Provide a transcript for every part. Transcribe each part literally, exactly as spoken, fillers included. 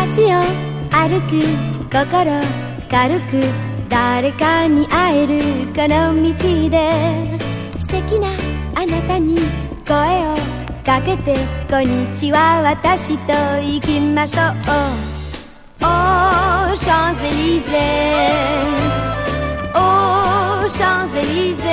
街を歩く心軽く誰かに会えるこの道で素敵なあなたに声をかけてこんにちは私と行きましょうオーシャンゼリゼオーシャンゼリゼ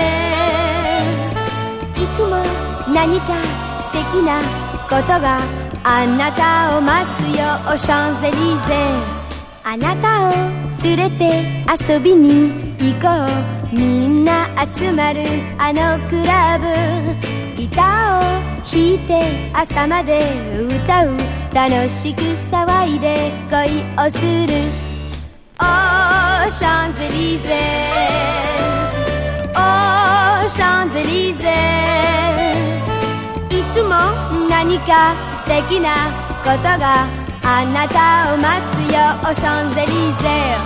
いつも何か素敵なことがあなたを待つよオーシャンゼリゼあなたを連れて遊びに行こうみんな集まるあのクラブギターを弾いて朝まで歌う楽しく騒いで恋をするオーシャンゼリゼオーシャンゼリゼいつも何か素敵なことがあなたを待つよオーシャンゼリゼ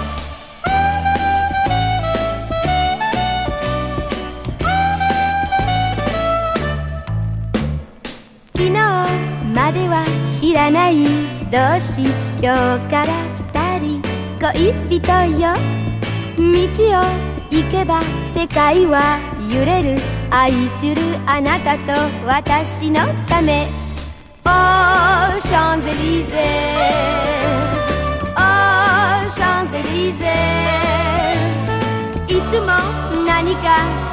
昨日までは知らない同士今日から二人恋人よ道を行けば世界は揺れる愛するあなたと私のためオーシャンゼリゼオーシャンゼリゼいつも何か